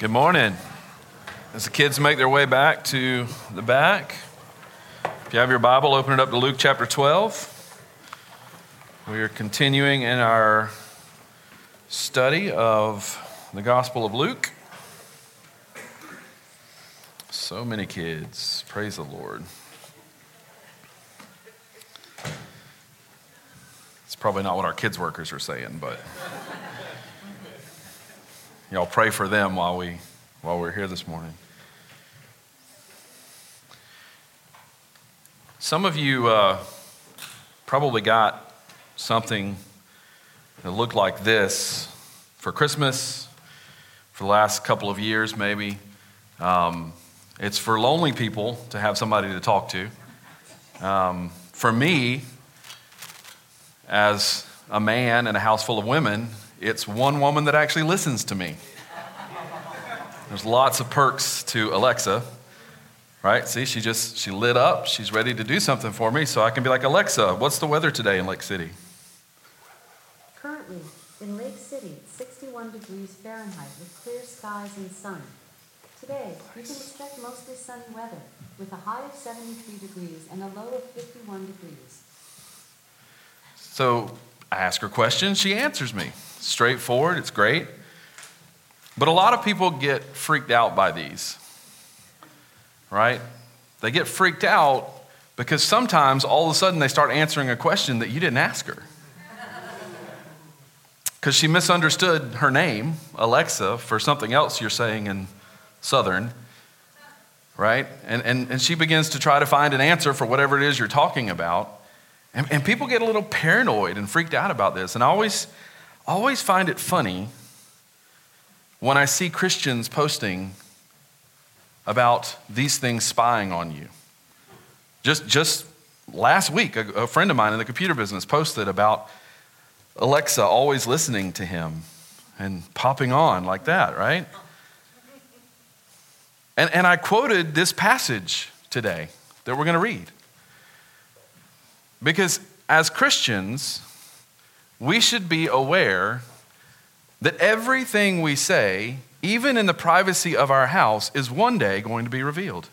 Good morning. As the kids make their way back to the back, if you have your Bible, open it up to Luke chapter 12. We are continuing in our study of the Gospel of Luke. So many kids. Praise the Lord. It's probably not what our kids workers are saying, but y'all pray for them while we're here this morning. Some of you probably got something that looked like this for Christmas, for the last couple of years maybe. It's for lonely people to have somebody to talk to. For me, as a man in a house full of women, it's one woman that actually listens to me. There's lots of perks to Alexa, right? See, she lit up. She's ready to do something for me, so I can be like, Alexa, what's the weather today in Lake City? Currently, in Lake City, 61 degrees Fahrenheit with clear skies and sun. Today, you can expect mostly sunny weather with a high of 73 degrees and a low of 51 degrees. So I ask her questions, she answers me. Straightforward, it's great. But a lot of people get freaked out by these, right? They get freaked out because sometimes all of a sudden they start answering a question that you didn't ask her. Because she misunderstood her name, Alexa, for something else you're saying in Southern, right? And she begins to try to find an answer for whatever it is you're talking about. And people get a little paranoid and freaked out about this. And I always find it funny when I see Christians posting about these things spying on you. Just last week, a friend of mine in the computer business posted about Alexa always listening to him and popping on like that, right? And I quoted this passage today that we're going to read. Because as Christians, we should be aware that everything we say, even in the privacy of our house, is one day going to be revealed.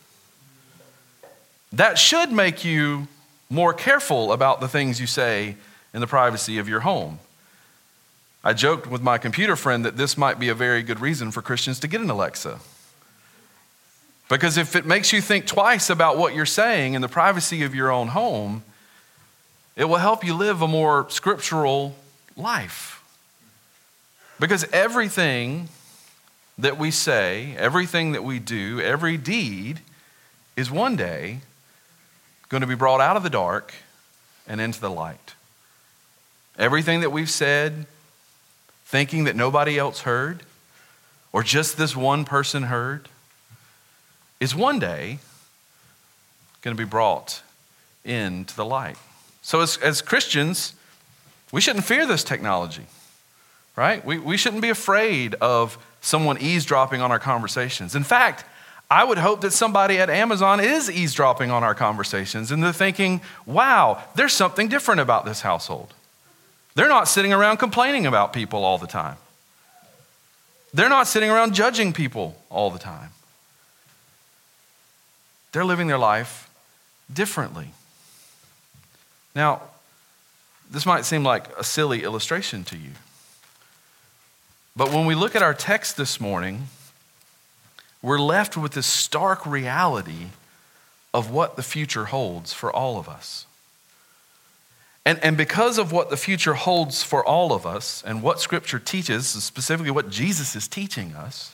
That should make you more careful about the things you say in the privacy of your home. I joked with my computer friend that this might be a very good reason for Christians to get an Alexa. Because if it makes you think twice about what you're saying in the privacy of your own home, it will help you live a more scriptural life. Because everything that we say, everything that we do, every deed is one day going to be brought out of the dark and into the light. Everything that we've said, thinking that nobody else heard, or just this one person heard, is one day going to be brought into the light. So as Christians, we shouldn't fear this technology, right? We shouldn't be afraid of someone eavesdropping on our conversations. In fact, I would hope that somebody at Amazon is eavesdropping on our conversations and they're thinking, wow, there's something different about this household. They're not sitting around complaining about people all the time. They're not sitting around judging people all the time. They're living their life differently. Now, this might seem like a silly illustration to you. But when we look at our text this morning, we're left with this stark reality of what the future holds for all of us. And because of what the future holds for all of us and what Scripture teaches, specifically what Jesus is teaching us,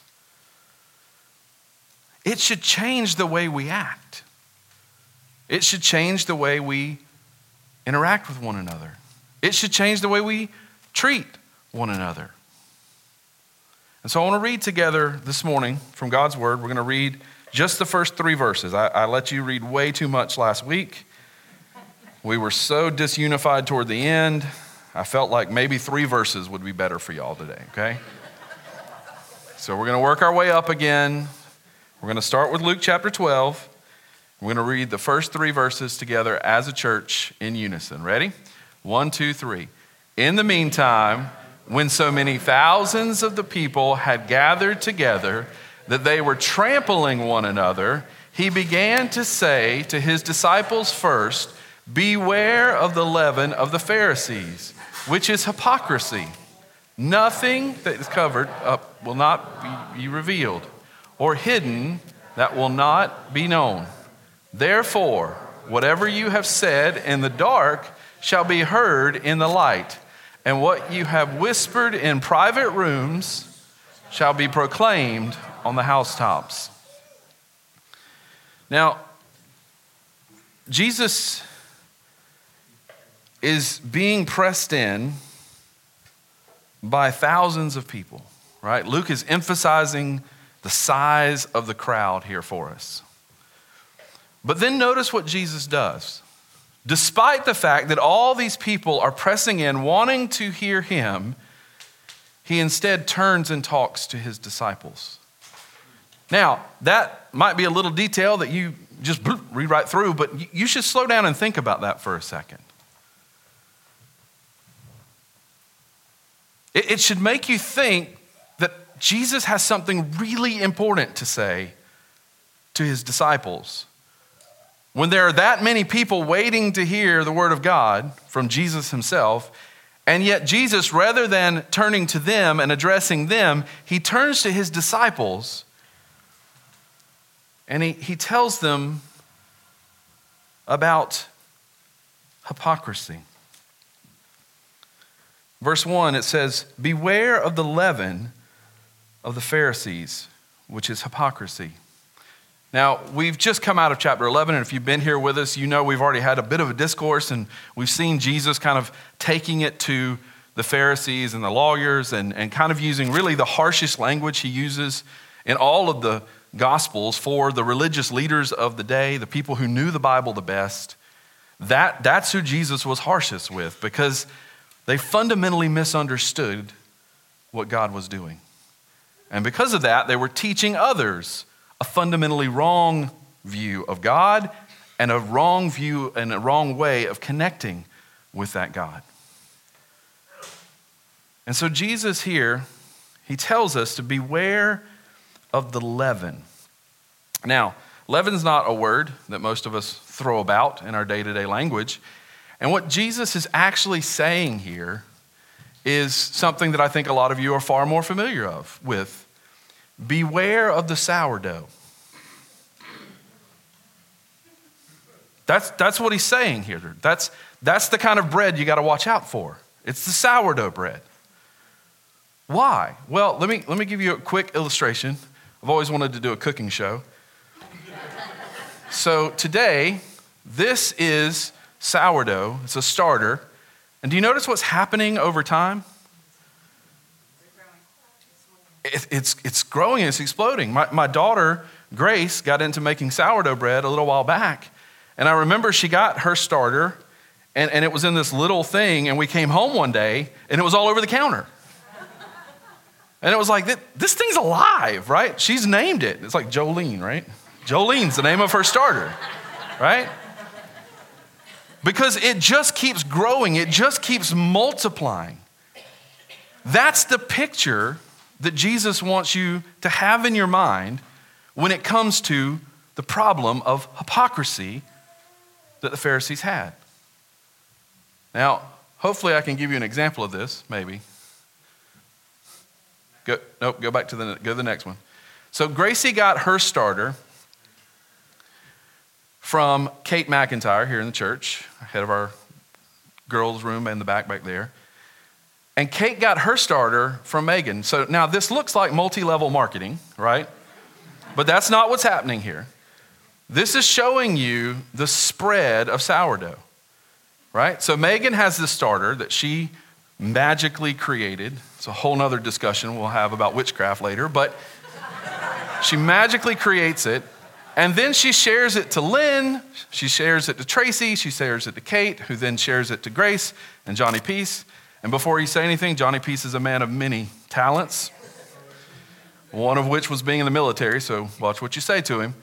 it should change the way we act. It should change the way we interact with one another. It should change the way we treat one another. And so I want to read together this morning from God's Word. We're going to read just the first 3 verses. I let you read way too much last week. We were so disunified toward the end. I felt like maybe 3 verses would be better for y'all today, okay? So we're going to work our way up again. We're going to start with Luke chapter 12. We're going to read the first 3 verses together as a church in unison. Ready? 1, 2, 3. In the meantime, when so many thousands of the people had gathered together, that they were trampling one another, he began to say to his disciples first, "Beware of the leaven of the Pharisees, which is hypocrisy. Nothing that is covered up will not be revealed, or hidden that will not be known. Therefore, whatever you have said in the dark shall be heard in the light, and what you have whispered in private rooms shall be proclaimed on the housetops." Now, Jesus is being pressed in by thousands of people, right? Luke is emphasizing the size of the crowd here for us. But then notice what Jesus does. Despite the fact that all these people are pressing in, wanting to hear him, he instead turns and talks to his disciples. Now, that might be a little detail that you just read right through, but you should slow down and think about that for a second. It should make you think that Jesus has something really important to say to his disciples. When there are that many people waiting to hear the word of God from Jesus himself, and yet Jesus, rather than turning to them and addressing them, he turns to his disciples and he tells them about hypocrisy. Verse 1, it says, "Beware of the leaven of the Pharisees, which is hypocrisy." Now, we've just come out of chapter 11, and if you've been here with us, you know we've already had a bit of a discourse, and we've seen Jesus kind of taking it to the Pharisees and the lawyers and kind of using really the harshest language he uses in all of the Gospels for the religious leaders of the day, the people who knew the Bible the best. That's who Jesus was harshest with, because they fundamentally misunderstood what God was doing. And because of that, they were teaching others a fundamentally wrong view of God and a wrong view and a wrong way of connecting with that God. And so Jesus here, he tells us to beware of the leaven. Now, leaven's not a word that most of us throw about in our day-to-day language. And what Jesus is actually saying here is something that I think a lot of you are far more familiar with. Beware of the sourdough. That's what he's saying here. That's the kind of bread you got to watch out for. It's the sourdough bread. Why? Well, let me give you a quick illustration. I've always wanted to do a cooking show. So today, this is sourdough. It's a starter. And do you notice what's happening over time? It's growing, it's exploding. My daughter, Grace, got into making sourdough bread a little while back. And I remember she got her starter, and it was in this little thing, and we came home one day, and it was all over the counter. And it was like, this thing's alive, right? She's named it. It's like Jolene, right? Jolene's the name of her starter, right? Because it just keeps growing. It just keeps multiplying. That's the picture that Jesus wants you to have in your mind when it comes to the problem of hypocrisy that the Pharisees had. Now, hopefully I can give you an example of this, maybe. Go back to the next one. So Gracie got her starter from Kate McIntyre here in the church, head of our girls' room in the back there. And Kate got her starter from Megan. So now this looks like multi-level marketing, right? But that's not what's happening here. This is showing you the spread of sourdough, right? So Megan has this starter that she magically created. It's a whole nother discussion we'll have about witchcraft later, but she magically creates it. And then she shares it to Lynn, she shares it to Tracy, she shares it to Kate, who then shares it to Grace and Johnny Peace. And before you say anything, Johnny Peace is a man of many talents, one of which was being in the military, so watch what you say to him.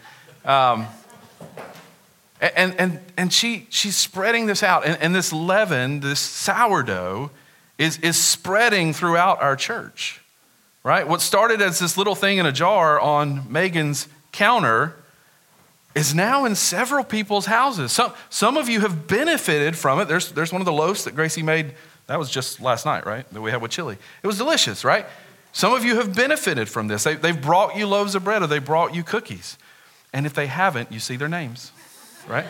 And she's spreading this out. And this leaven, this sourdough, is spreading throughout our church. right? What started as this little thing in a jar on Megan's counter is now in several people's houses. Some of you have benefited from it. There's one of the loaves that Gracie made. That was just last night, right? That we had with chili. It was delicious, right? Some of you have benefited from this. They've brought you loaves of bread or they brought you cookies. And if they haven't, you see their names, right?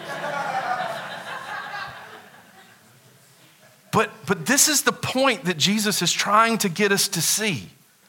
But this is the point that Jesus is trying to get us to see,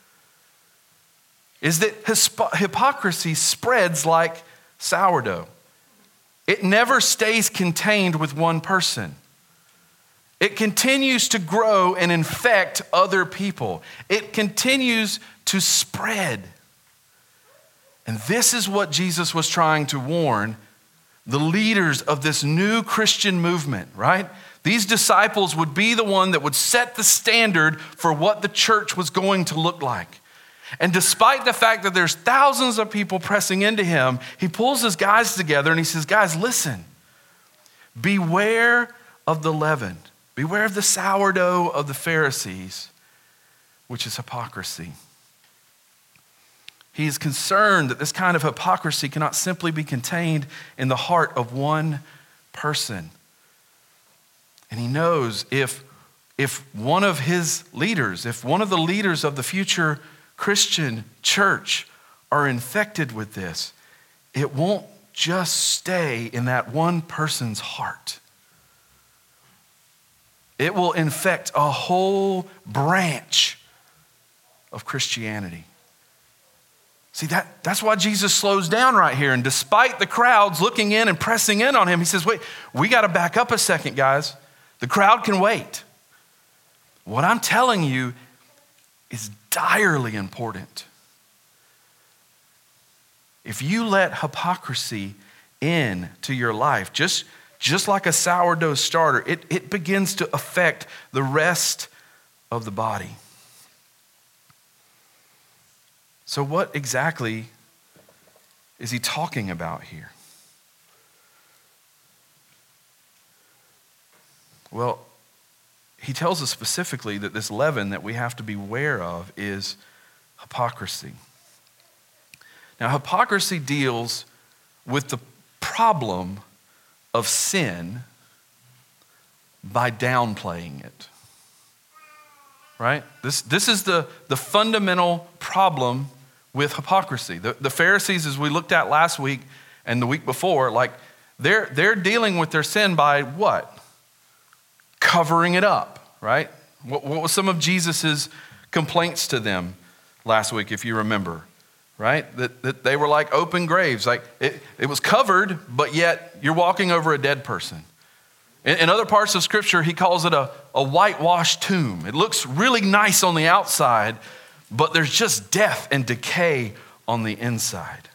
is that hypocrisy spreads like sourdough. It never stays contained with one person. It continues to grow and infect other people. It continues to spread. And this is what Jesus was trying to warn the leaders of this new Christian movement, right? These disciples would be the one that would set the standard for what the church was going to look like. And despite the fact that there's thousands of people pressing into him, he pulls his guys together and he says, guys, listen, beware of the leaven. Beware of the sourdough of the Pharisees, which is hypocrisy. He is concerned that this kind of hypocrisy cannot simply be contained in the heart of one person. And he knows if one of his leaders, if one of the leaders of the future Christian church are infected with this, it won't just stay in that one person's heart. It will infect a whole branch of Christianity. See, that's why Jesus slows down right here. And despite the crowds looking in and pressing in on him, he says, wait, we got to back up a second, guys. The crowd can wait. What I'm telling you is direly important. If you let hypocrisy into your life, just like a sourdough starter, it begins to affect the rest of the body. So what exactly is he talking about here? Well, he tells us specifically that this leaven that we have to be aware of is hypocrisy. Now, hypocrisy deals with the problem of sin by downplaying it. Right? This is the fundamental problem with hypocrisy. The Pharisees, as we looked at last week and the week before, like they're dealing with their sin by what? Covering it up, right? What was some of Jesus's complaints to them last week, if you remember, right? That they were like open graves. Like it was covered, but yet you're walking over a dead person. In other parts of Scripture, he calls it a whitewashed tomb. It looks really nice on the outside, but there's just death and decay on the inside.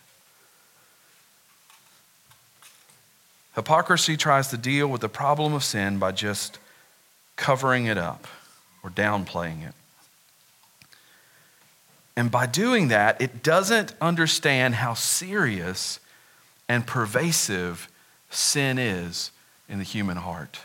Hypocrisy tries to deal with the problem of sin by just covering it up or downplaying it. And by doing that, it doesn't understand how serious and pervasive sin is in the human heart.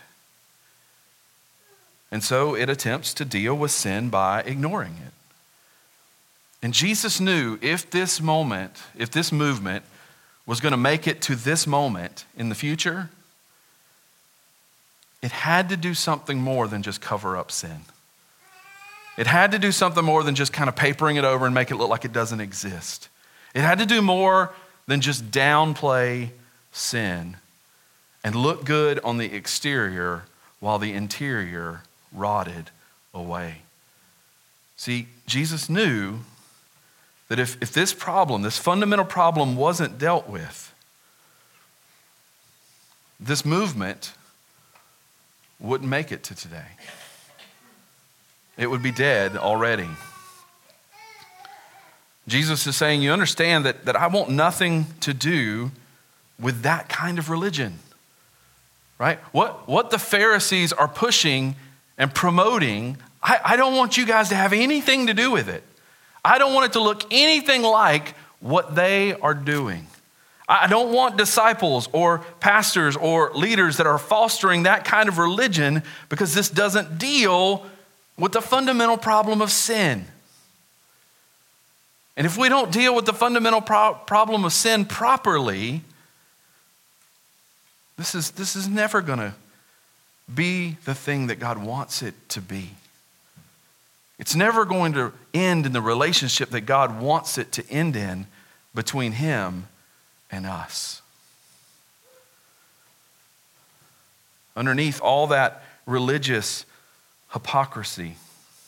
And so it attempts to deal with sin by ignoring it. And Jesus knew if this movement was going to make it to this moment in the future, it had to do something more than just cover up sin. It had to do something more than just kind of papering it over and make it look like it doesn't exist. It had to do more than just downplay sin and look good on the exterior while the interior rotted away. See, Jesus knew that if this problem, this fundamental problem wasn't dealt with, this movement wouldn't make it to today. It would be dead already. Jesus is saying, you understand that I want nothing to do with that kind of religion. Right? What the Pharisees are pushing and promoting, I don't want you guys to have anything to do with it. I don't want it to look anything like what they are doing. I don't want disciples or pastors or leaders that are fostering that kind of religion because this doesn't deal with the fundamental problem of sin. And if we don't deal with the fundamental problem of sin properly, this is never going to be the thing that God wants it to be. It's never going to end in the relationship that God wants it to end in between him and us. Underneath all that religious hypocrisy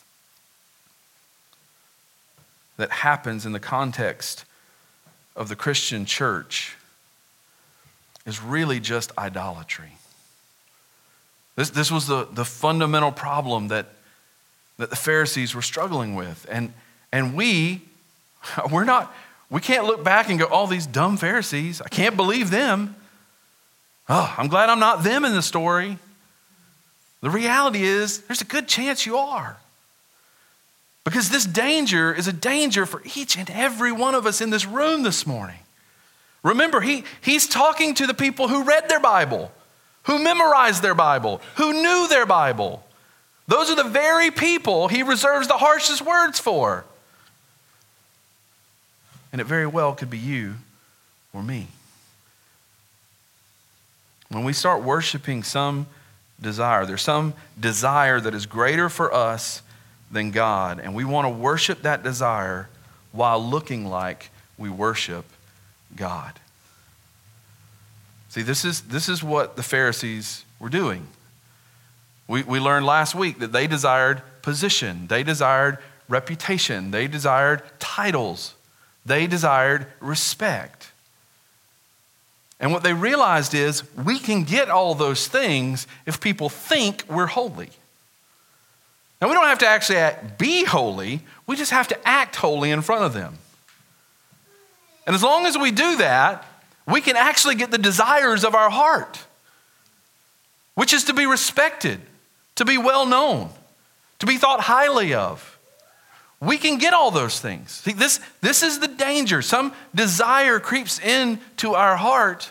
that happens in the context of the Christian church is really just idolatry. This was the fundamental problem that the Pharisees were struggling with. And we can't look back and go, oh, these dumb Pharisees, I can't believe them. Oh, I'm glad I'm not them in the story. The reality is, there's a good chance you are. Because this danger is a danger for each and every one of us in this room this morning. Remember, he's talking to the people who read their Bible, who memorized their Bible, who knew their Bible. Those are the very people he reserves the harshest words for. And it very well could be you or me. When we start worshiping some desire, there's some desire that is greater for us than God, and we want to worship that desire while looking like we worship God. See, this is what the Pharisees were doing. We learned last week that they desired position, they desired reputation, they desired titles, they desired respect. And what they realized is we can get all those things if people think we're holy. Now, we don't have to actually be holy, we just have to act holy in front of them. And as long as we do that, we can actually get the desires of our heart, which is to be respected, to be well known, to be thought highly of. We can get all those things. See, this is the danger. Some desire creeps into our heart.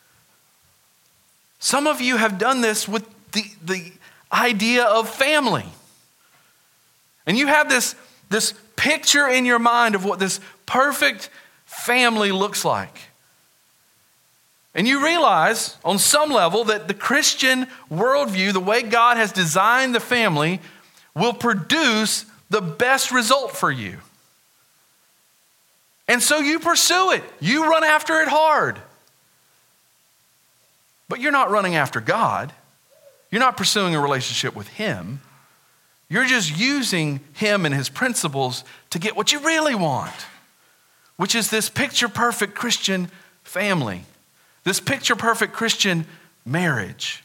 Some of you have done this with the idea of family. And you have this picture in your mind of what this perfect family looks like. And you realize on some level that the Christian worldview, the way God has designed the family, will produce the best result for you. And so you pursue it. You run after it hard. But you're not running after God. You're not pursuing a relationship with him. You're just using him and his principles to get what you really want, which is this picture-perfect Christian family, this picture-perfect Christian marriage.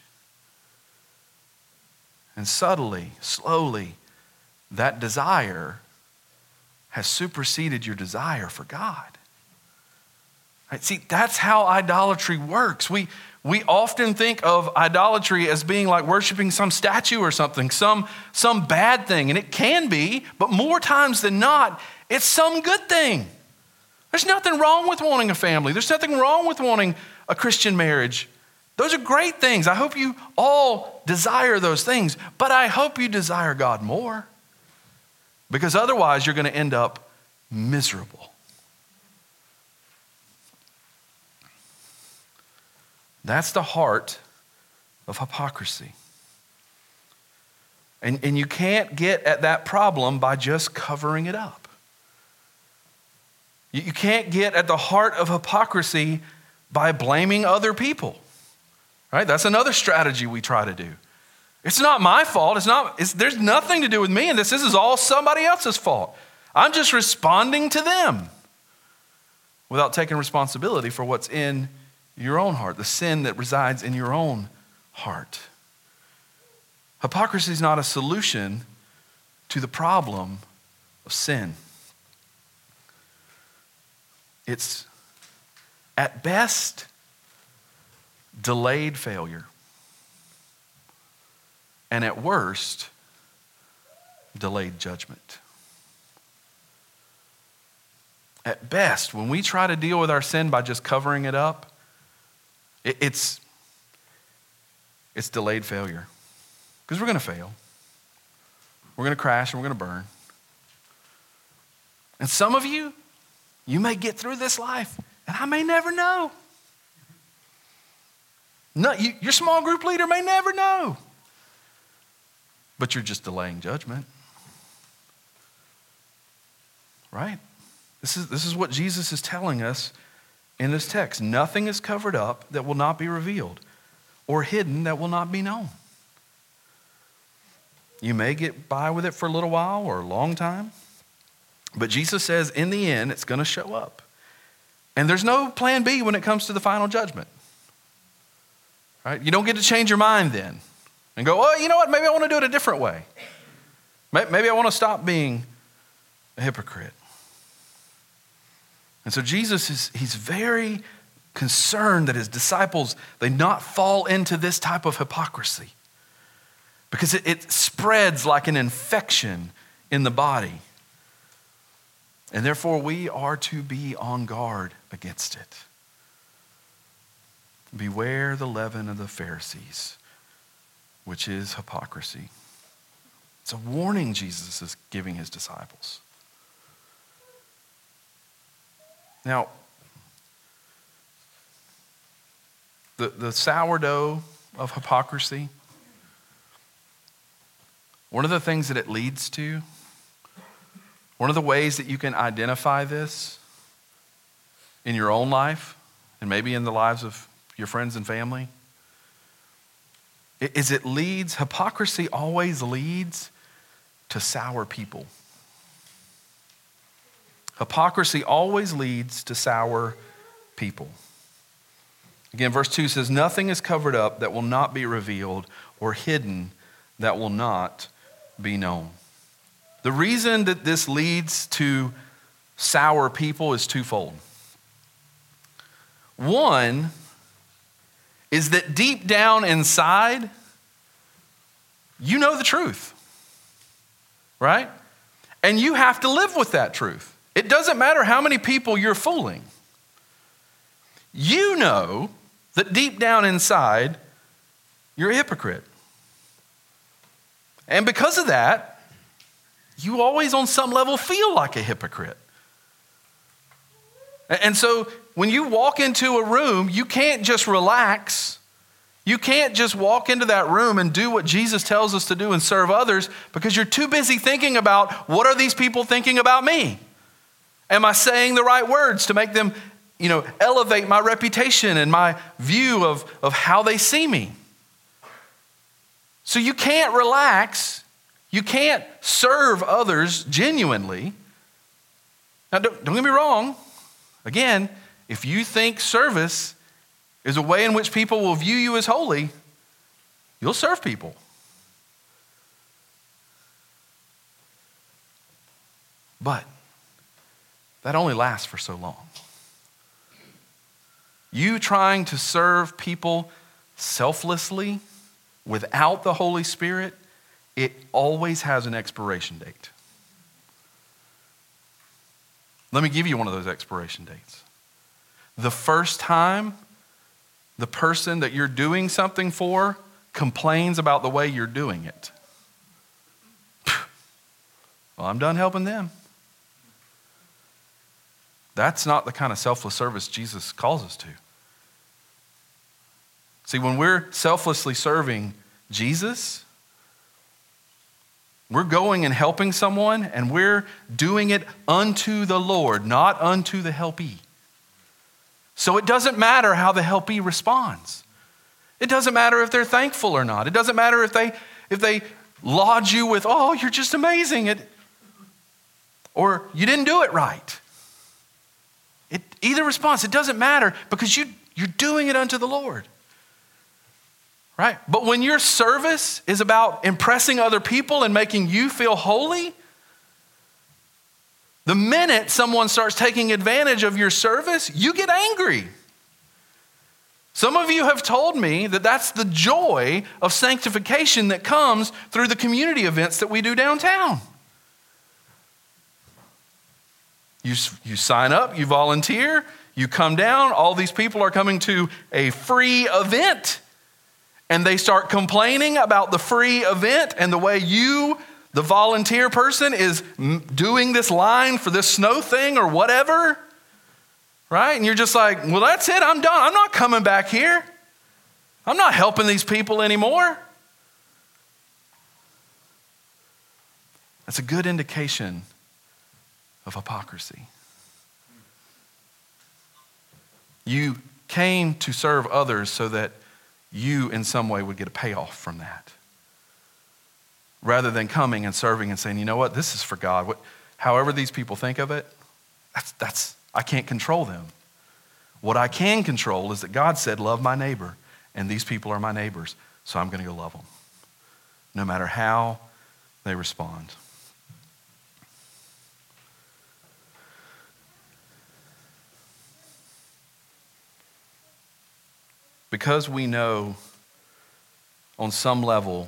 And subtly, slowly, that desire has superseded your desire for God. Right? See, that's how idolatry works. We often think of idolatry as being like worshiping some statue or something, some bad thing. And it can be, but more times than not, it's some good thing. There's nothing wrong with wanting a family. There's nothing wrong with wanting a Christian marriage. Those are great things. I hope you all desire those things, but I hope you desire God more. Because otherwise you're going to end up miserable. That's the heart of hypocrisy. And you can't get at that problem by just covering it up. You can't get at the heart of hypocrisy by blaming other people. Right? That's another strategy we try to do. It's not my fault. There's nothing to do with me in this. This is all somebody else's fault. I'm just responding to them without taking responsibility for what's in your own heart, the sin that resides in your own heart. Hypocrisy is not a solution to the problem of sin. It's, at best, delayed failure. And at worst, delayed judgment. At best, when we try to deal with our sin by just covering it up, it's delayed failure. Because we're going to fail. We're going to crash and we're going to burn. And some of you, You may get through this life, and I may never know. No, your small group leader may never know. But you're just delaying judgment. Right? This is what Jesus is telling us in this text. Nothing is covered up that will not be revealed, or hidden that will not be known. You may get by with it for a little while or a long time, but Jesus says in the end it's going to show up. And there's no plan B when it comes to the final judgment. Right? You don't get to change your mind then and go, oh, you know what, maybe I want to do it a different way. Maybe I want to stop being a hypocrite. And so Jesus he's very concerned that his disciples, they not fall into this type of hypocrisy, because it spreads like an infection in the body. And therefore we are to be on guard against it. Beware the leaven of the Pharisees, which is hypocrisy. It's a warning Jesus is giving his disciples. Now, the sourdough of hypocrisy, one of the things that it leads to, one of the ways that you can identify this in your own life and maybe in the lives of your friends and family, is hypocrisy always leads to sour people. Hypocrisy always leads to sour people. Again, verse 2 says, nothing is covered up that will not be revealed, or hidden that will not be known. The reason that this leads to sour people is twofold. One is that deep down inside, you know the truth, right? And you have to live with that truth. It doesn't matter how many people you're fooling. You know that deep down inside, you're a hypocrite. And because of that, you always on some level feel like a hypocrite. And so when you walk into a room, you can't just relax. You can't just walk into that room and do what Jesus tells us to do and serve others, because you're too busy thinking about, what are these people thinking about me? Am I saying the right words to make them, elevate my reputation and my view of how they see me? So you can't relax. You can't serve others genuinely. Now, don't get me wrong. Again, if you think service is a way in which people will view you as holy, you'll serve people. But that only lasts for so long. You trying to serve people selflessly without the Holy Spirit, it always has an expiration date. Let me give you one of those expiration dates. The first time the person that you're doing something for complains about the way you're doing it, well, I'm done helping them. That's not the kind of selfless service Jesus calls us to. See, when we're selflessly serving Jesus, we're going and helping someone, and we're doing it unto the Lord, not unto the helpee. So it doesn't matter how the helpee responds. It doesn't matter if they're thankful or not. It doesn't matter if they laud you with, oh, you're just amazing, or you didn't do it right. Either response, it doesn't matter, because you're doing it unto the Lord. Right? But when your service is about impressing other people and making you feel holy, the minute someone starts taking advantage of your service, you get angry. Some of you have told me that that's the joy of sanctification that comes through the community events that we do downtown. You sign up, you volunteer, you come down, all these people are coming to a free event, and they start complaining about the free event and the way you, the volunteer person, is doing this line for this snow thing or whatever. right? And you're just like, well, that's it. I'm done. I'm not coming back here. I'm not helping these people anymore. That's a good indication of hypocrisy. You came to serve others so that you in some way would get a payoff from that. Rather than coming and serving and saying, you know what, this is for God. However these people think of it, I can't control them. What I can control is that God said, love my neighbor, and these people are my neighbors, so I'm going to go love them, no matter how they respond. Because we know on some level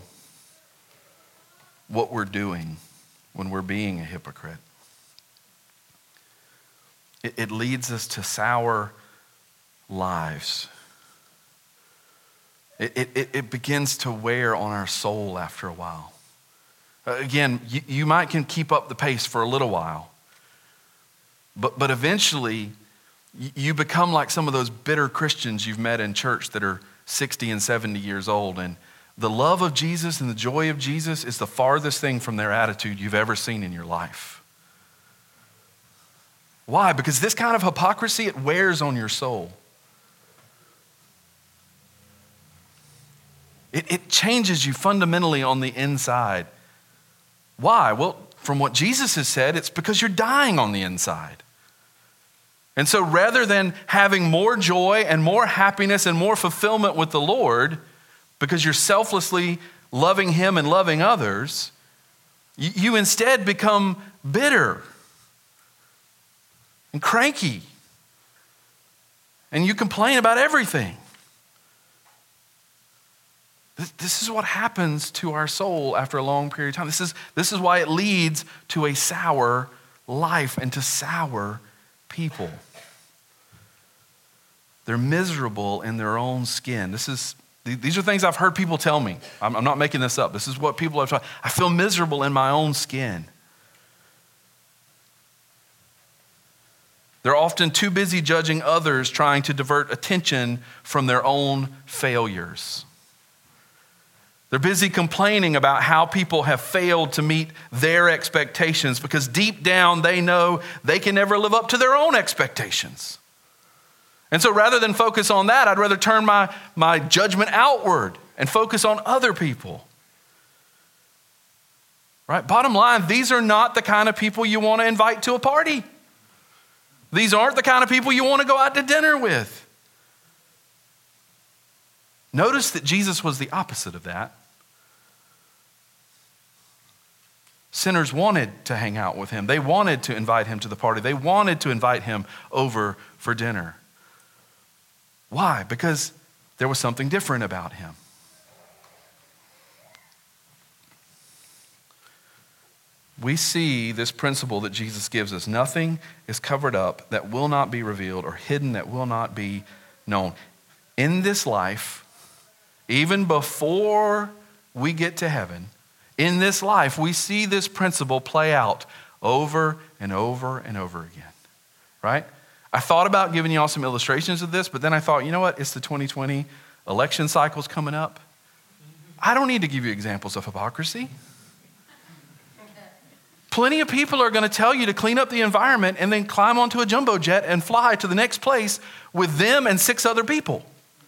what we're doing when we're being a hypocrite, it leads us to sour lives. It begins to wear on our soul after a while. Again, you might can keep up the pace for a little while, but eventually you become like some of those bitter Christians you've met in church that are 60 and 70 years old, and the love of Jesus and the joy of Jesus is the farthest thing from their attitude you've ever seen in your life. Why? Because this kind of hypocrisy, it wears on your soul. It changes you fundamentally on the inside. Why? Well, from what Jesus has said, it's because you're dying on the inside. And so rather than having more joy and more happiness and more fulfillment with the Lord, because you're selflessly loving Him and loving others, you instead become bitter and cranky. And you complain about everything. This is what happens to our soul after a long period of time. This is why it leads to a sour life and to sour people. They're miserable in their own skin. These are things I've heard people tell me. I'm not making this up. This is what people have told me. I feel miserable in my own skin. They're often too busy judging others, trying to divert attention from their own failures. They're busy complaining about how people have failed to meet their expectations because deep down they know they can never live up to their own expectations. And so rather than focus on that, I'd rather turn my judgment outward and focus on other people. Right? Bottom line, these are not the kind of people you want to invite to a party. These aren't the kind of people you want to go out to dinner with. Notice that Jesus was the opposite of that. Sinners wanted to hang out with him. They wanted to invite him to the party. They wanted to invite him over for dinner. Why? Because there was something different about him. We see this principle that Jesus gives us. Nothing is covered up that will not be revealed or hidden that will not be known. In this life, even before we get to heaven, in this life, we see this principle play out over and over and over again, right? I thought about giving y'all some illustrations of this, but then I thought, you know what? It's the 2020 election cycles coming up. I don't need to give you examples of hypocrisy. Plenty of people are going to tell you to clean up the environment and then climb onto a jumbo jet and fly to the next place with them and 6 other people.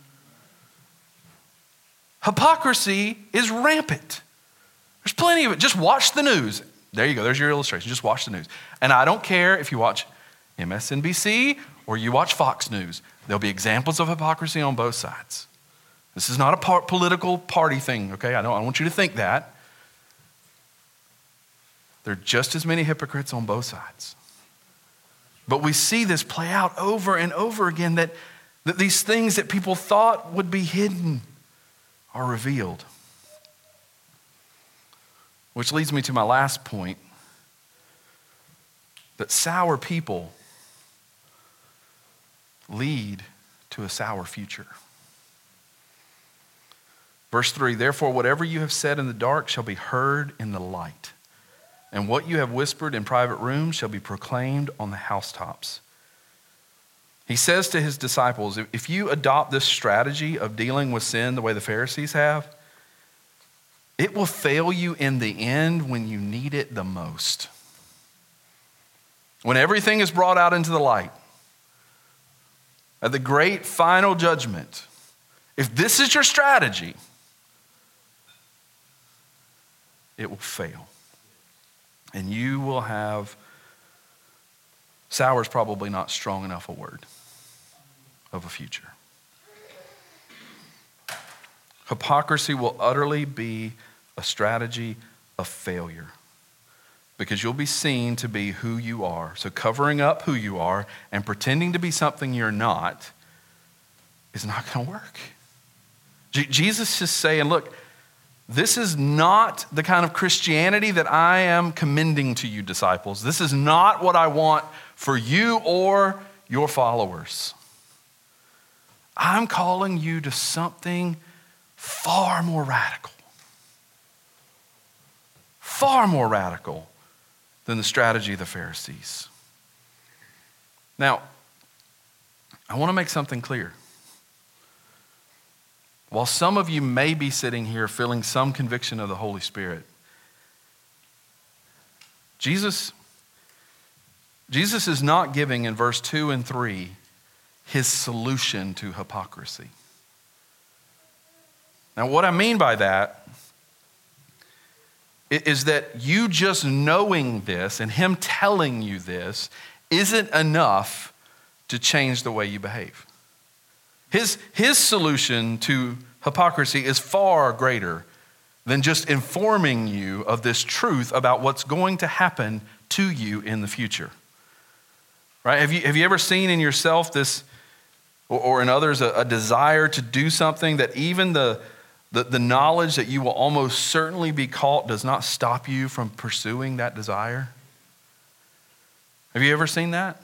Hypocrisy is rampant. There's plenty of it. Just watch the news. There you go. There's your illustration. Just watch the news. And I don't care if you watch MSNBC or you watch Fox News. There'll be examples of hypocrisy on both sides. This is not a political party thing, okay? I don't want you to think that. There are just as many hypocrites on both sides. But we see this play out over and over again, that these things that people thought would be hidden are revealed. Which leads me to my last point, that sour people lead to a sour future. Verse 3, therefore whatever you have said in the dark shall be heard in the light. And what you have whispered in private rooms shall be proclaimed on the housetops. He says to his disciples, if you adopt this strategy of dealing with sin the way the Pharisees have, it will fail you in the end when you need it the most. When everything is brought out into the light, at the great final judgment, if this is your strategy, it will fail. And you will have, sour's probably not strong enough a word, of a future. Hypocrisy will utterly be a strategy of failure because you'll be seen to be who you are. So covering up who you are and pretending to be something you're not is not going to work. Jesus is saying, look, this is not the kind of Christianity that I am commending to you, disciples. This is not what I want for you or your followers. I'm calling you to something far more radical. Far more radical than the strategy of the Pharisees. Now, I want to make something clear. While some of you may be sitting here feeling some conviction of the Holy Spirit, Jesus is not giving in verse 2 and 3 his solution to hypocrisy. Now, what I mean by that is that you just knowing this and him telling you this isn't enough to change the way you behave. His solution to hypocrisy is far greater than just informing you of this truth about what's going to happen to you in the future. Right? Have you ever seen in yourself this, or in others, a desire to do something that even the knowledge that you will almost certainly be caught does not stop you from pursuing that desire? Have you ever seen that?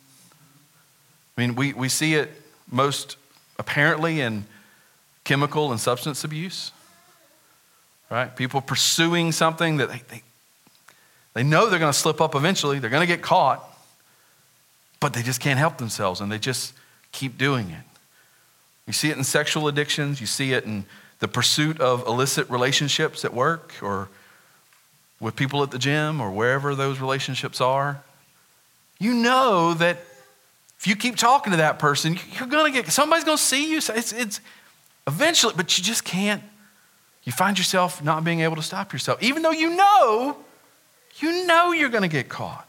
I mean, we see it most apparently in chemical and substance abuse, right? People pursuing something that they know they're going to slip up eventually, they're going to get caught, but they just can't help themselves and they just keep doing it. You see it in sexual addictions, you see it in the pursuit of illicit relationships at work or with people at the gym or wherever those relationships are. You know that if you keep talking to that person, you're going to get, somebody's going to see you. It's eventually, but you just can't. You find yourself not being able to stop yourself, even though you know you're going to get caught.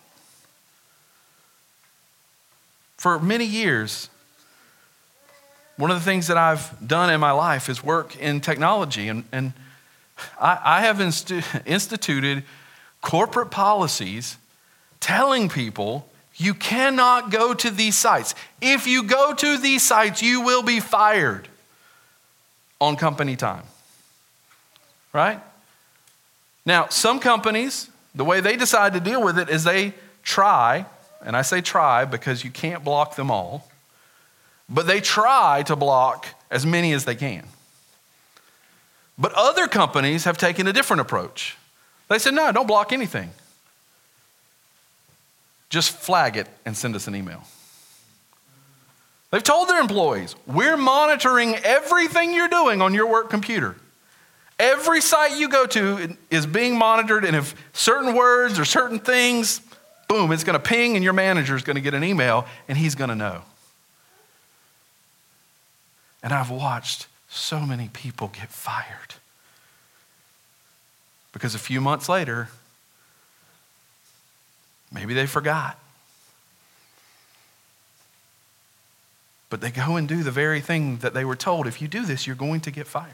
For many years, one of the things that I've done in my life is work in technology, and I have instituted corporate policies telling people you cannot go to these sites. If you go to these sites, you will be fired on company time. Right? Now, some companies, the way they decide to deal with it is they try, and I say try because you can't block them all, but they try to block as many as they can. But other companies have taken a different approach. They said, no, don't block anything. Just flag it and send us an email. They've told their employees, we're monitoring everything you're doing on your work computer. Every site you go to is being monitored, and if certain words or certain things, boom, it's going to ping, and your manager is going to get an email, and he's going to know. And I've watched so many people get fired because a few months later, maybe they forgot. But they go and do the very thing that they were told, if you do this, you're going to get fired.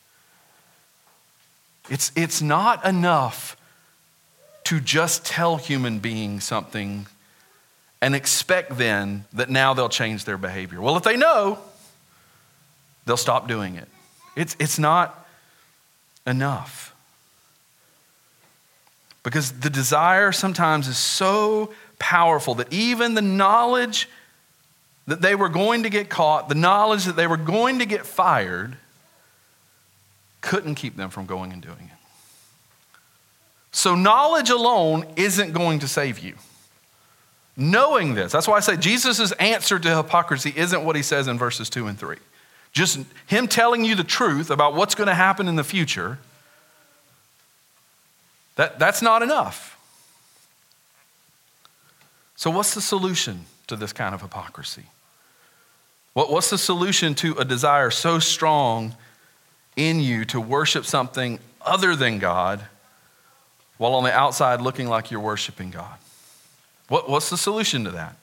It's not enough to just tell human beings something and expect then that now they'll change their behavior. Well, if they know, they'll stop doing it. It's not enough. Because the desire sometimes is so powerful that even the knowledge that they were going to get caught, the knowledge that they were going to get fired, couldn't keep them from going and doing it. So knowledge alone isn't going to save you. Knowing this. That's why I say Jesus' answer to hypocrisy isn't what he says in verses 2 and 3. Just him telling you the truth about what's going to happen in the future, that's not enough. So what's the solution to this kind of hypocrisy? What's the solution to a desire so strong in you to worship something other than God while on the outside looking like you're worshiping God? What's the solution to that?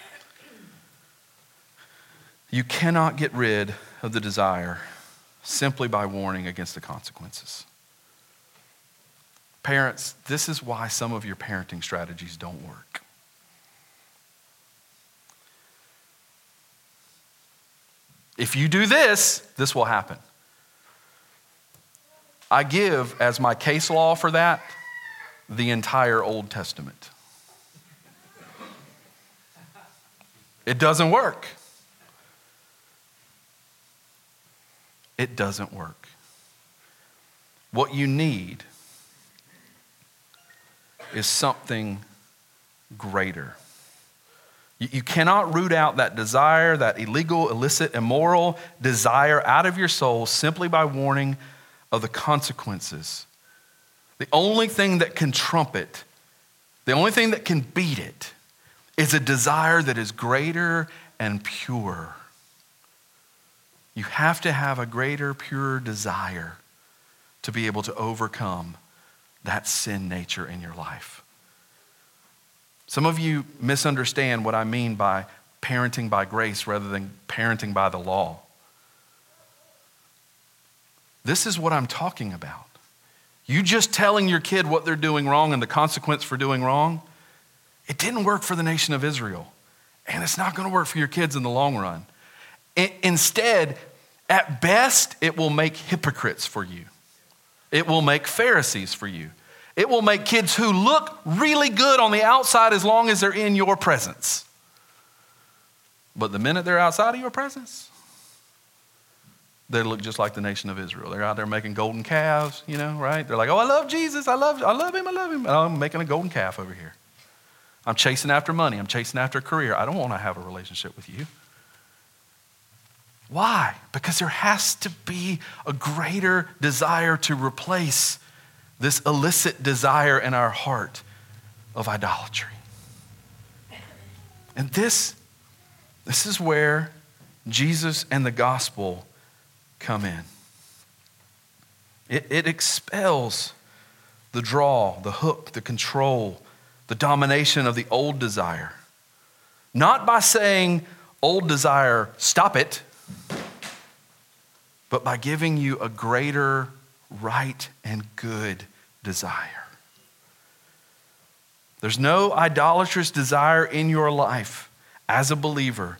You cannot get rid of the desire simply by warning against the consequences. Parents, this is why some of your parenting strategies don't work. If you do this, this will happen. I give as my case law for that the entire Old Testament. It doesn't work. It doesn't work. What you need is something greater. You cannot root out that desire, that illegal, illicit, immoral desire out of your soul simply by warning of the consequences. The only thing that can trump it, the only thing that can beat it, is a desire that is greater and pure. You have to have a greater, pure desire to be able to overcome that sin nature in your life. Some of you misunderstand what I mean by parenting by grace rather than parenting by the law. This is what I'm talking about. You just telling your kid what they're doing wrong and the consequence for doing wrong, it didn't work for the nation of Israel. And it's not going to work for your kids in the long run. Instead, at best, it will make hypocrites for you. It will make Pharisees for you. It will make kids who look really good on the outside as long as they're in your presence. But the minute they're outside of your presence, they look just like the nation of Israel. They're out there making golden calves, right? They're like, oh, I love Jesus. I love him. And I'm making a golden calf over here. I'm chasing after money. I'm chasing after a career. I don't want to have a relationship with you. Why? Because there has to be a greater desire to replace this illicit desire in our heart of idolatry. And this is where Jesus and the gospel come in. It expels the draw, the hook, the control, the domination of the old desire. Not by saying, old desire, stop it, but by giving you a greater right and good desire. There's no idolatrous desire in your life as a believer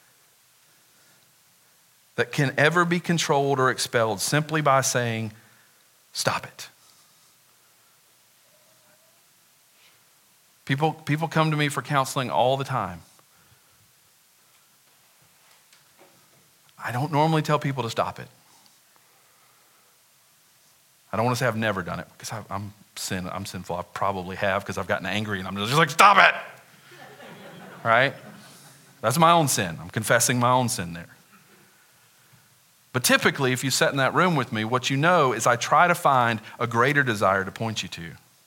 that can ever be controlled or expelled simply by saying, stop it. People come to me for counseling all the time. I don't normally tell people to stop it. I don't want to say I've never done it because I'm sinful. I probably have because I've gotten angry and I'm just like, stop it. Right? That's my own sin. I'm confessing my own sin there. But typically, if you sat in that room with me, what you know is I try to find a greater desire to point you to.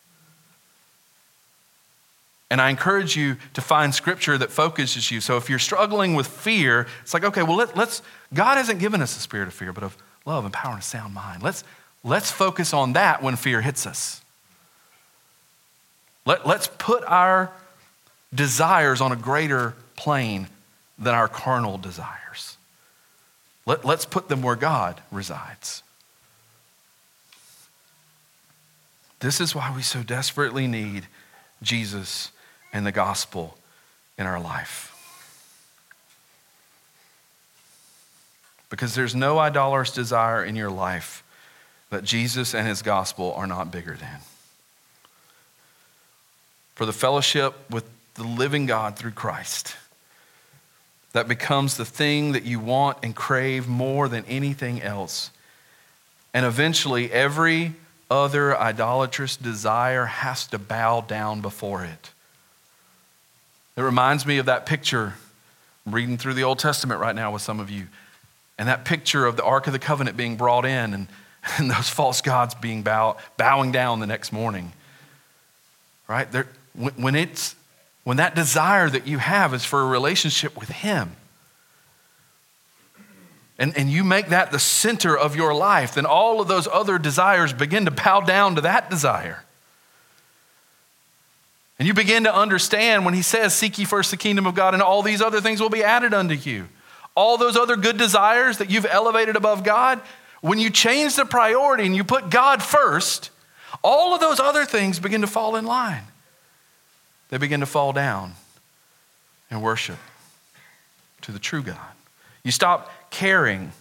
And I encourage you to find scripture that focuses you. So if you're struggling with fear, it's like, okay, well, God hasn't given us a spirit of fear, but of love and power and a sound mind. Let's focus on that when fear hits us. Let's put our desires on a greater plane than our carnal desires. Let's put them where God resides. This is why we so desperately need Jesus and the gospel in our life. Because there's no idolatrous desire in your life that Jesus and his gospel are not bigger than. For the fellowship with the living God through Christ, that becomes the thing that you want and crave more than anything else. And eventually every other idolatrous desire has to bow down before it. It reminds me of that picture. I'm reading through the Old Testament right now with some of you. And that picture of the Ark of the Covenant being brought in and those false gods being bowing down the next morning. Right? When that desire that you have is for a relationship with him, and you make that the center of your life, then all of those other desires begin to bow down to that desire. And you begin to understand when he says, seek ye first the kingdom of God and all these other things will be added unto you. All those other good desires that you've elevated above God, when you change the priority and you put God first, all of those other things begin to fall in line. They begin to fall down and worship to the true God. You stop caring.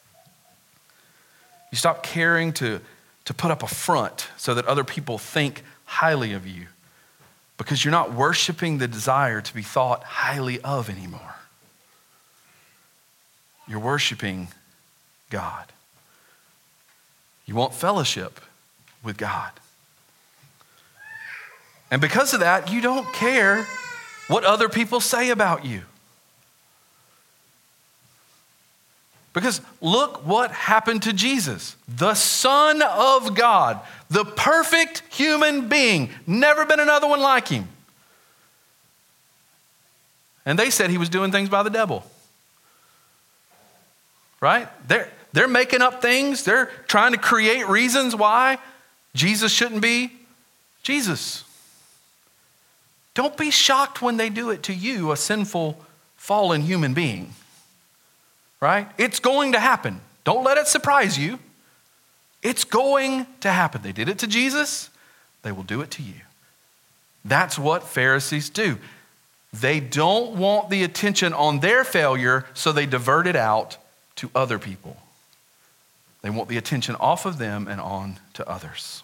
You stop caring to put up a front so that other people think highly of you, because you're not worshiping the desire to be thought highly of anymore. You're worshiping God. You want fellowship with God. And because of that, you don't care what other people say about you. Because look what happened to Jesus, the Son of God, the perfect human being, never been another one like him. And they said he was doing things by the devil. Right? They're making up things. They're trying to create reasons why Jesus shouldn't be Jesus. Don't be shocked when they do it to you, a sinful, fallen human being. Right? It's going to happen. Don't let it surprise you. It's going to happen. They did it to Jesus. They will do it to you. That's what Pharisees do. They don't want the attention on their failure, so they divert it out to other people. They want the attention off of them and on to others.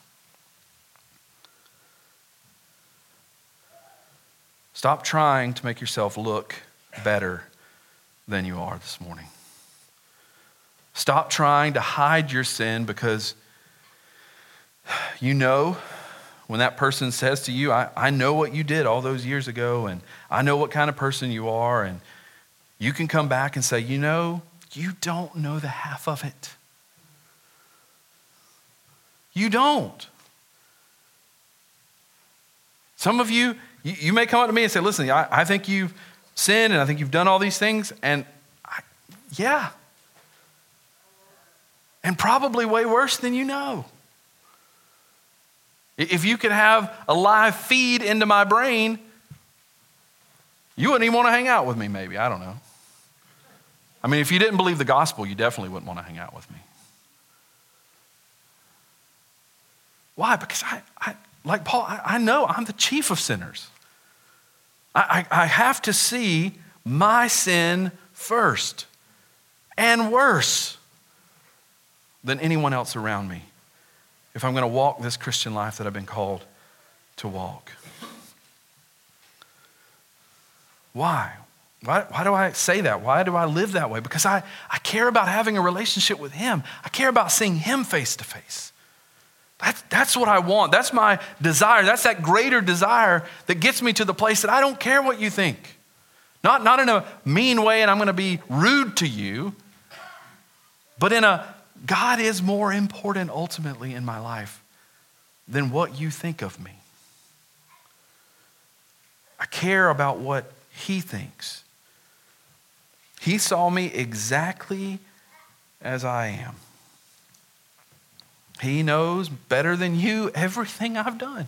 Stop trying to make yourself look better than you are this morning. Stop trying to hide your sin, because you know when that person says to you, I know what you did all those years ago, and I know what kind of person you are, and you can come back and say, you know, you don't know the half of it. You don't. Some of you may come up to me and say, listen, I think you've sinned and I think you've done all these things. And yeah. And probably way worse than you know. If you could have a live feed into my brain, you wouldn't even want to hang out with me maybe. I don't know. I mean, if you didn't believe the gospel, you definitely wouldn't want to hang out with me. Why? Because I like Paul, I know I'm the chief of sinners. I have to see my sin first and worse than anyone else around me if I'm going to walk this Christian life that I've been called to walk. Why? Why do I say that? Why do I live that way? Because I care about having a relationship with him. I care about seeing him face to face. That's what I want. That's my desire. That's that greater desire that gets me to the place that I don't care what you think. Not in a mean way and I'm going to be rude to you, but in a God is more important ultimately in my life than what you think of me. I care about what he thinks. He saw me exactly as I am. He knows better than you everything I've done.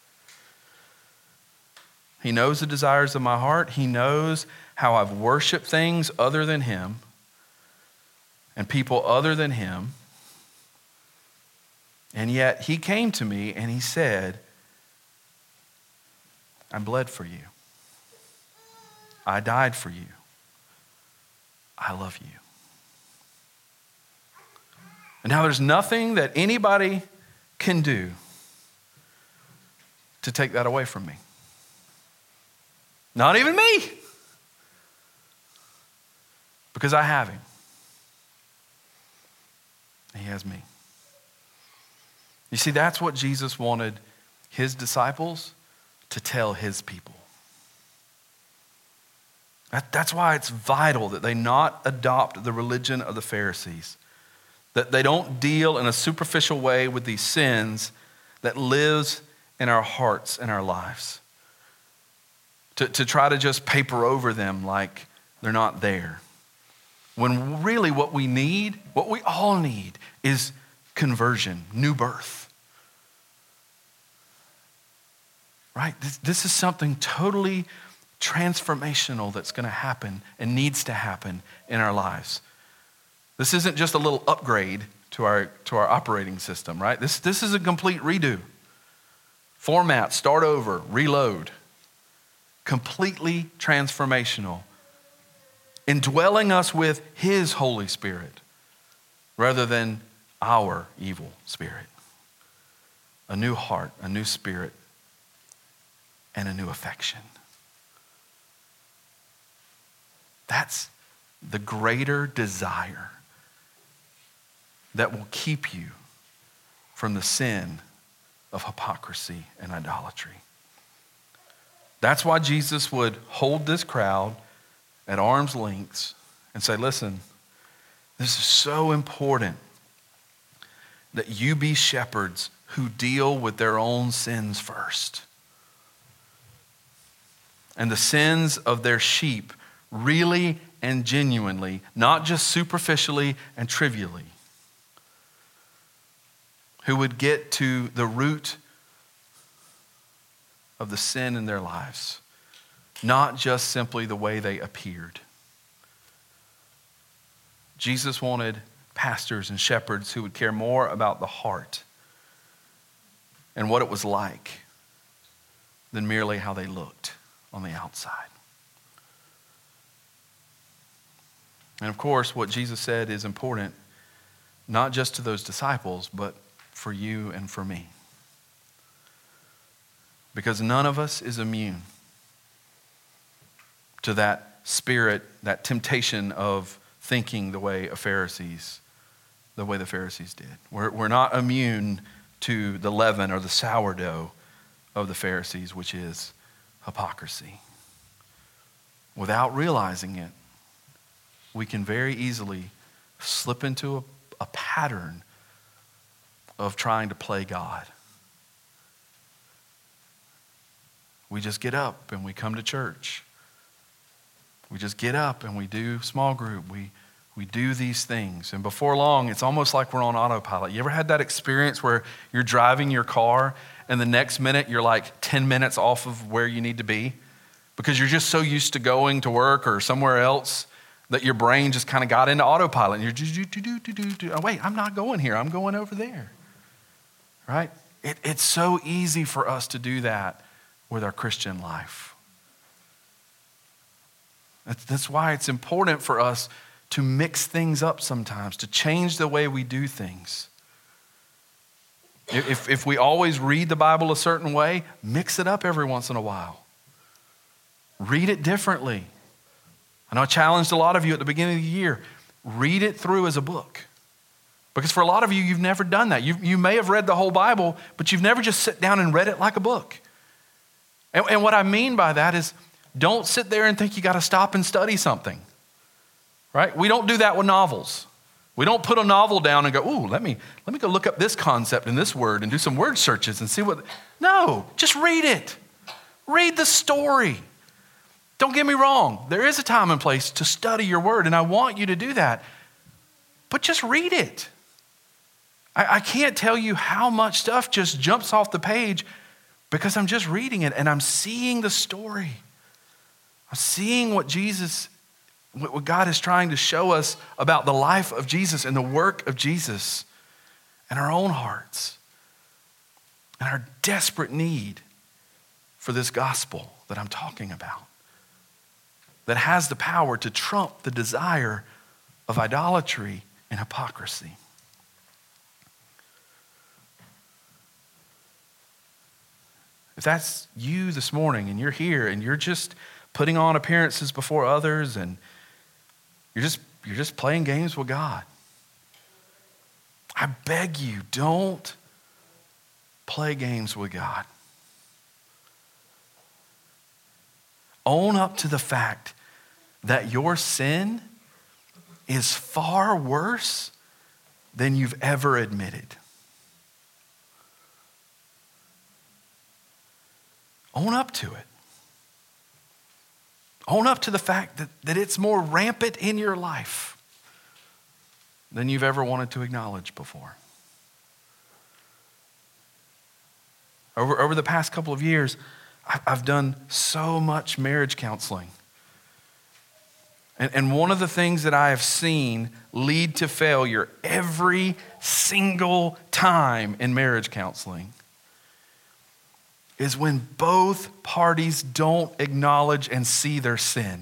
He knows the desires of my heart. He knows how I've worshiped things other than him and people other than him. And yet he came to me and he said, I bled for you. I died for you. I love you. And now there's nothing that anybody can do to take that away from me. Not even me. Because I have him. He has me. You see, that's what Jesus wanted his disciples to tell his people. That's why it's vital that they not adopt the religion of the Pharisees, that they don't deal in a superficial way with these sins that lives in our hearts and our lives, to try to just paper over them like they're not there. When really what we all need is conversion, new birth. Right? This is something totally transformational that's going to happen and needs to happen in our lives. This isn't just a little upgrade to our operating system, right? This is a complete redo. Format, start over, reload. Completely transformational. Indwelling us with his Holy Spirit rather than our evil spirit. A new heart, a new spirit, and a new affection. That's the greater desire that will keep you from the sin of hypocrisy and idolatry. That's why Jesus would hold this crowd at arm's length and say, listen, this is so important that you be shepherds who deal with their own sins first. And the sins of their sheep really and genuinely, not just superficially and trivially. Who would get to the root of the sin in their lives, not just simply the way they appeared. Jesus wanted pastors and shepherds who would care more about the heart and what it was like than merely how they looked on the outside. And of course, what Jesus said is important, not just to those disciples, but for you and for me. Because none of us is immune to that spirit, that temptation of thinking the way the Pharisees did. We're not immune to the leaven or the sourdough of the Pharisees, which is hypocrisy. Without realizing it, we can very easily slip into a pattern of trying to play God. We just get up and we come to church. We just get up and we do small group. We do these things. And before long, it's almost like we're on autopilot. You ever had that experience where you're driving your car and the next minute you're like 10 minutes off of where you need to be? Because you're just so used to going to work or somewhere else that your brain just kind of got into autopilot. And you're just, oh, wait, I'm not going here. I'm going over there. Right? It's so easy for us to do that with our Christian life. That's why it's important for us to mix things up sometimes, to change the way we do things. If we always read the Bible a certain way, mix it up every once in a while. Read it differently. I know I challenged a lot of you at the beginning of the year. Read it through as a book. Because for a lot of you, you've never done that. You may have read the whole Bible, but you've never just sat down and read it like a book. And what I mean by that is, don't sit there and think you got to stop and study something. Right? We don't do that with novels. We don't put a novel down and go, ooh, let me go look up this concept and this word and do some word searches and see what. No, just read it. Read the story. Don't get me wrong. There is a time and place to study your word, and I want you to do that. But just read it. I can't tell you how much stuff just jumps off the page because I'm just reading it and I'm seeing the story. I'm seeing what God is trying to show us about the life of Jesus and the work of Jesus and our own hearts and our desperate need for this gospel that I'm talking about, that has the power to trump the desire of idolatry and hypocrisy. If that's you this morning and you're here and you're just putting on appearances before others and you're just playing games with God, I beg you, don't play games with God. Own up to the fact that your sin is far worse than you've ever admitted. Own up to it. Own up to the fact that it's more rampant in your life than you've ever wanted to acknowledge before. Over the past couple of years, I've done so much marriage counseling. And one of the things that I have seen lead to failure every single time in marriage counseling is when both parties don't acknowledge and see their sin.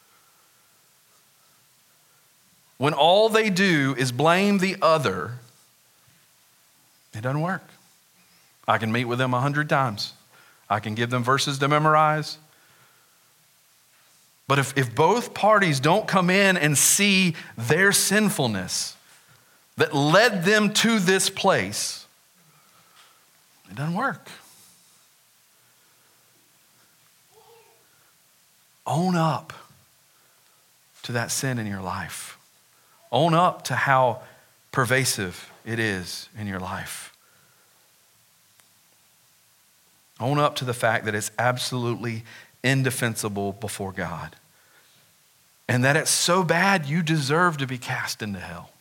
When all they do is blame the other, it doesn't work. I can meet with them 100 times. I can give them verses to memorize. But if both parties don't come in and see their sinfulness that led them to this place, it doesn't work. Own up to that sin in your life. Own up to how pervasive it is in your life. Own up to the fact that it's absolutely indefensible before God. And that it's so bad you deserve to be cast into hell.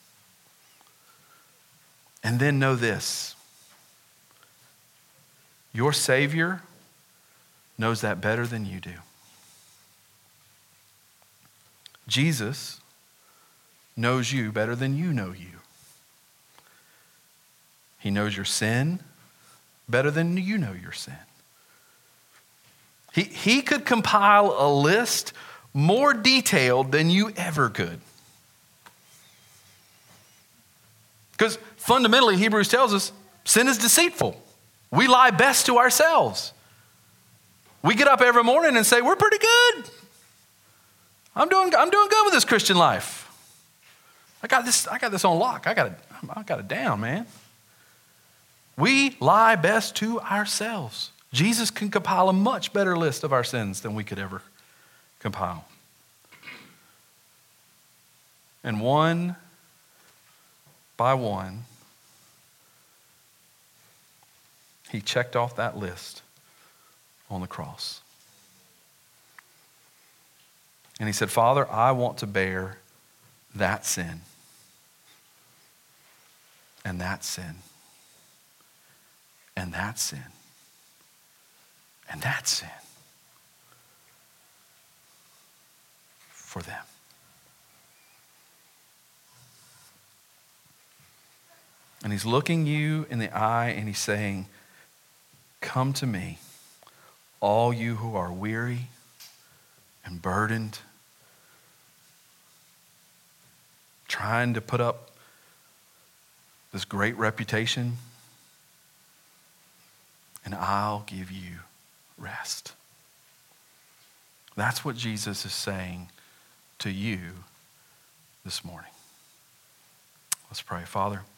And then know this. Your Savior knows that better than you do. Jesus knows you better than you know you. He knows your sin better than you know your sin. He could compile a list more detailed than you ever could. Because fundamentally, Hebrews tells us sin is deceitful. We lie best to ourselves. We get up every morning and say, we're pretty good. I'm doing good with this Christian life. I got this on lock. I got it down, man. We lie best to ourselves. Jesus can compile a much better list of our sins than we could ever compile. And one by one, he checked off that list on the cross. And he said, Father, I want to bear that sin. And that sin. And that sin. And that sin. For them. And he's looking you in the eye and he's saying, come to me, all you who are weary and burdened, trying to put up this great reputation, and I'll give you rest. That's what Jesus is saying to you this morning. Let's pray. Father,